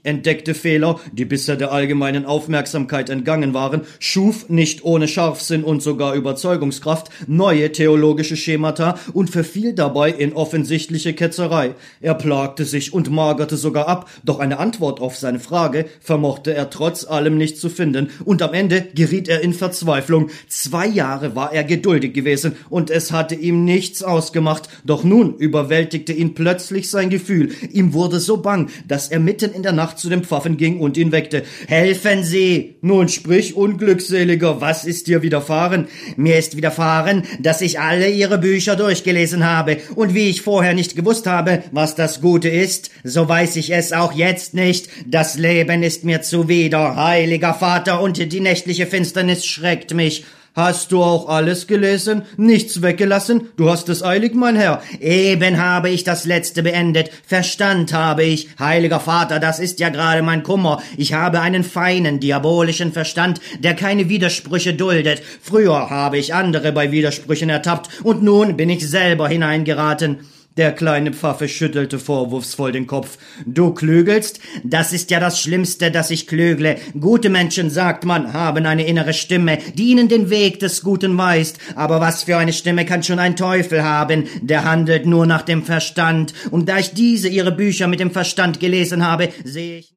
entdeckte Fehler, die bisher der allgemeinen Aufmerksamkeit entgangen waren, schuf nicht ohne Scharfsinn und sogar Überzeugungskraft neue theologische Schemata und verfiel dabei in offensichtliche Ketzerei. Er plagte sich und magerte sogar ab, doch eine Antwort auf seine Frage vermochte er trotz allem nicht zu finden, und am Ende geriet er in Verzweiflung. 2 Jahre war er geduldig gewesen, und es hatte ihm nichts ausgemacht, doch nun überwältigte ihn plötzlich sein Gefühl. Ihm wurde so bang, dass er mitten in der Nacht zu dem Pfaffen ging und ihn weckte. »Helfen Sie!« »Nun sprich, Unglückseliger, was ist dir widerfahren?« »Mir ist widerfahren, dass ich alle Ihre Bücher durchgelesen habe, und wie ich vorher nicht gewusst habe, was das Gute ist, so weiß ich es auch jetzt nicht. Das Leben ist mir zuwider, heiliger Vater, und die nächtliche Finsternis schreckt mich.« »Hast du auch alles gelesen? Nichts weggelassen? Du hast es eilig, mein Herr.« »Eben habe ich das Letzte beendet. Verstand habe ich. Heiliger Vater, das ist ja gerade mein Kummer. Ich habe einen feinen, diabolischen Verstand, der keine Widersprüche duldet. Früher habe ich andere bei Widersprüchen ertappt, und nun bin ich selber hineingeraten.« Der kleine Pfaffe schüttelte vorwurfsvoll den Kopf. »Du klügelst? Das ist ja das Schlimmste, dass ich klügle. Gute Menschen, sagt man, haben eine innere Stimme, die ihnen den Weg des Guten weist. Aber was für eine Stimme kann schon ein Teufel haben? Der handelt nur nach dem Verstand. Und da ich ihre Bücher mit dem Verstand gelesen habe, sehe ich